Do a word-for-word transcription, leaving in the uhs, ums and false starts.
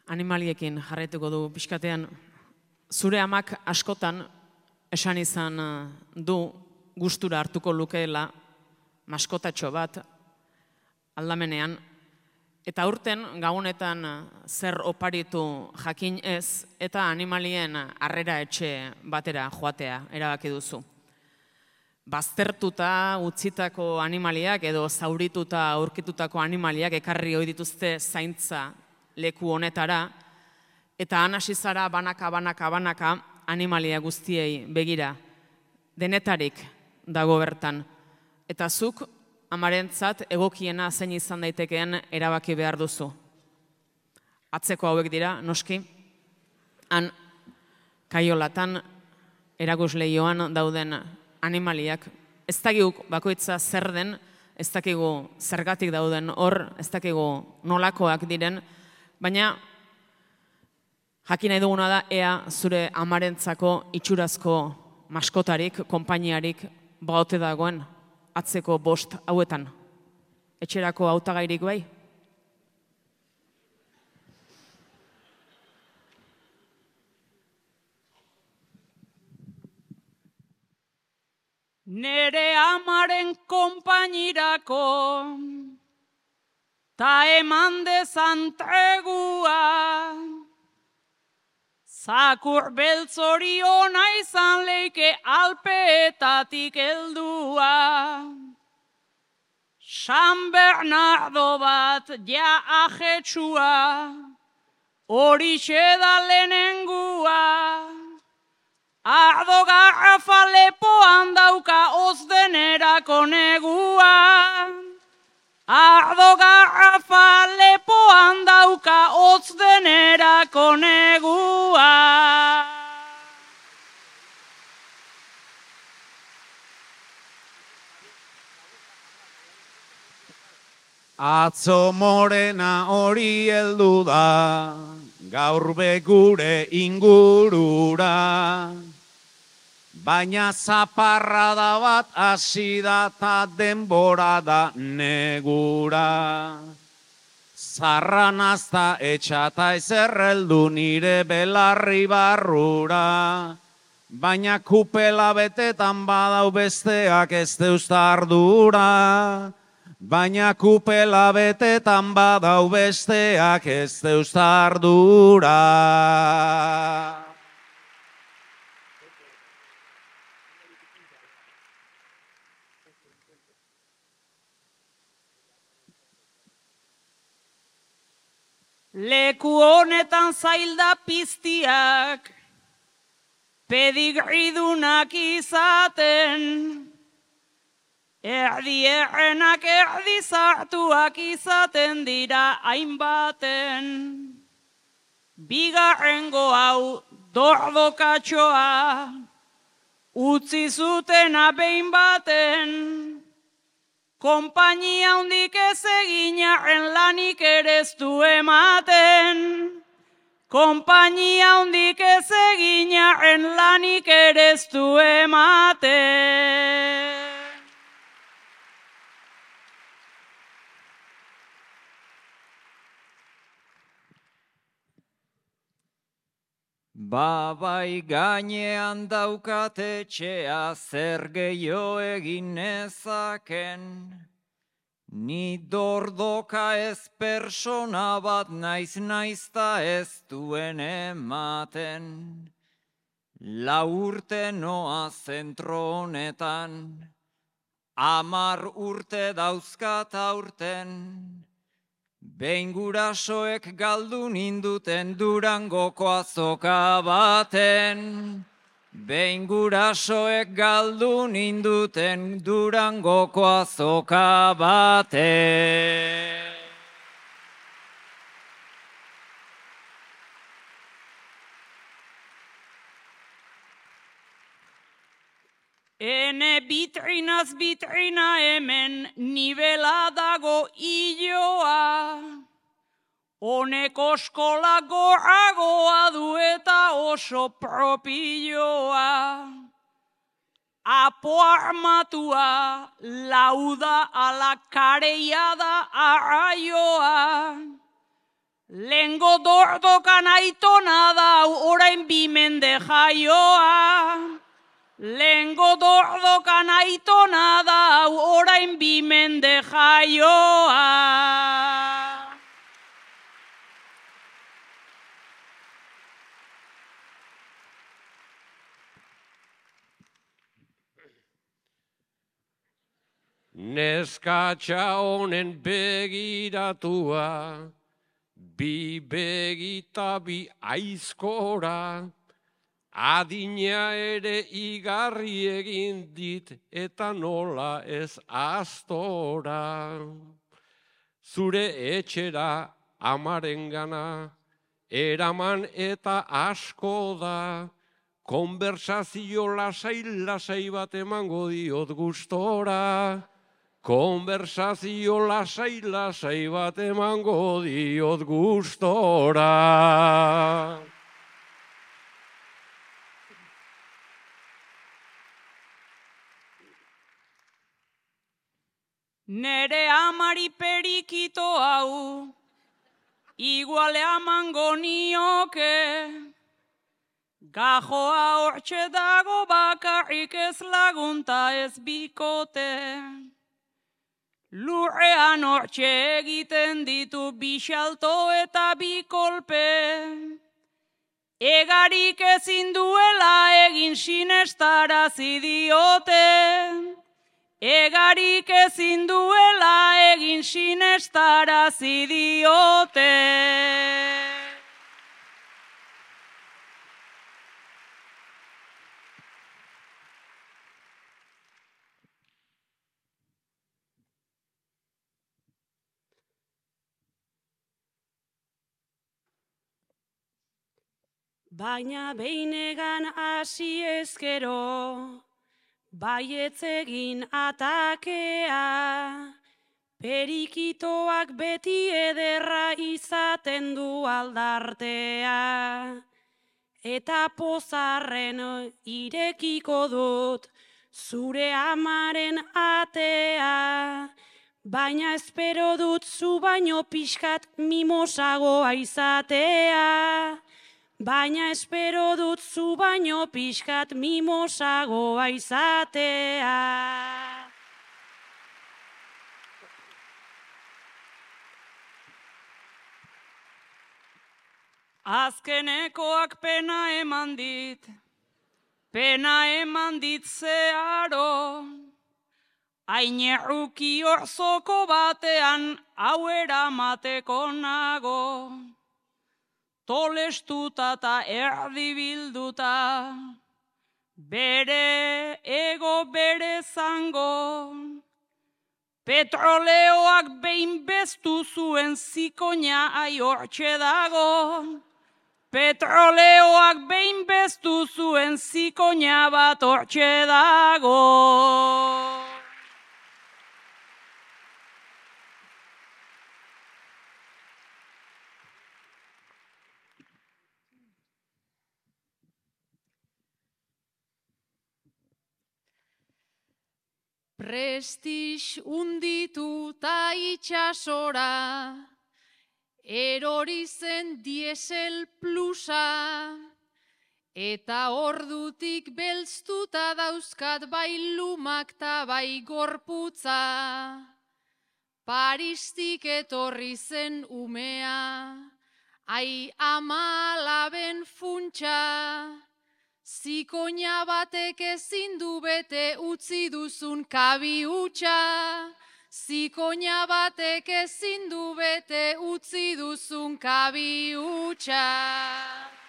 animaliekin jarraituko du pixkatean. Zure amak askotan esan izan du gustura hartuko lukeela maskotatxo bat aldamenean, eta aurten gabonetan zer oparitu jakin ez eta animalien harrera etxe batera joatea erabaki duzu. Baztertuta utzitako animaliak edo zaurituta aurkitutako animaliak ekarri ohi dituzte zaintza leku honetara, eta han hasi zara banaka, banaka, banaka animalia guztiei begira. Denetarik dago bertan. Eta zuk amarentzat egokiena zein izan daitekeen erabaki behar duzu. Atzeko hauek dira, noski, han kaiolatan erakusleioan dauden animaliak. Ez dakigu bakoitza zer den, ez dakigu zergatik dauden hor, ez dakigu nolakoak diren, baina jakin nahi duguna da ea zure amarentzako itxurazko maskotarik, konpainiarik baote dagoen atzeko bost hauetan. Etxerako hautagairik bai? Nere amaren konpainirako ta eman dezan tregua, zakur beltzori ona izan leike Alpeetatik heldua. San Bernardo bat ja ajetsua, horixe da lehenengua. Ardo garrafa lepoan dauka ozdenerako negua. Ardo garrafa lepoan dauka ozdenerako negua. Atzo morena hori heldu da, gaur begure ingurura. Baina zaparrada bat hasi da ta denbora da negura. Zarranazta etxata ezerreldu nire belarri barrura. Baina kupela betetan badau besteak ez deusta ardura. Baina kupela betetan badau besteak ez deusta ardura. Leku honetan zailda piztiak, pedigridunak izaten, erdi errenak erdi zartuak izaten dira hainbaten. Bigarrengo hau dordokatxoa, utzi zuten behin baten. Konpainia hundik ez eginaren lanik ere ez du ematen. Konpainia hundik ez eginaren lanik ere ez du ematen. Babai gainean daukat etxea zer gehiago egin nezaken. Ni dordoka ez persona bat naiz naizta ez duen ematen. Lau urte noa zentro honetan, hamar urte dauzkat aurten. Behin gurasoek galdu ninduten Durangoko azoka baten. Behin gurasoek galdu ninduten Durangoko azoka baten. Ene bitrinaz bitrina hemen nibela dago illoa. Honek oskola goragoa du eta oso propilloa. Apo armatua, lauda ala kareia da arraioa. Lengo dordokan aitona da orain bi mende jaioa. Lengo dordokan aitona da orain bi mende jaioa. Neskatxa honen begiratua, bi begita bi aizkora, adina ere igarri egin dit eta nola ez astora. Zure etxera amarengana, eraman eta asko da, konversazio lasai-lasai bat emango diot gustora. Konversazio lasai-lasai bat emango diot gustora. Nere amari perikito hau, iguale amango nioke. Gajoa hortxe dago bakarrik ez lagunta ez bikote. Lurrean hortxe egiten ditu bi salto eta bi kolpe. Egarik ezin duela egin sinestarazi diote. Egarik ezin duela egin sinestarazi diote. Baina beinegan hasi ezkero, baietz egin atakea, perikitoak beti ederra izaten du aldartea. Eta pozarren irekiko dut zure amaren atea, baina espero dut zu baino pixkat mimosagoa izatea. Baina espero dut zu baino pixkat mimosagoa izatea. Azkenekoak pena eman dit, pena eman dit zeharo. Ainerruki orzoko batean hau eramateko nago. Tolestuta eta erdibilduta, bere ego bere zango. Petroleoak behin beztu zuen zikoina aiortxe dago. Petroleoak behin beztu zuen zikoina bat hortxe dago. Prestix unditu ta itxasora, erori zen diesel plusa, eta ordutik belztuta dauzkat bai lumak ta bai gorputza. Paristik etorri zen umea, ai ama alaben funtsa. Zikoina batek ezin du bete utzi duzun kabi hutsa. Zikoina batek ezin du bete utzi duzun kabi hutsa.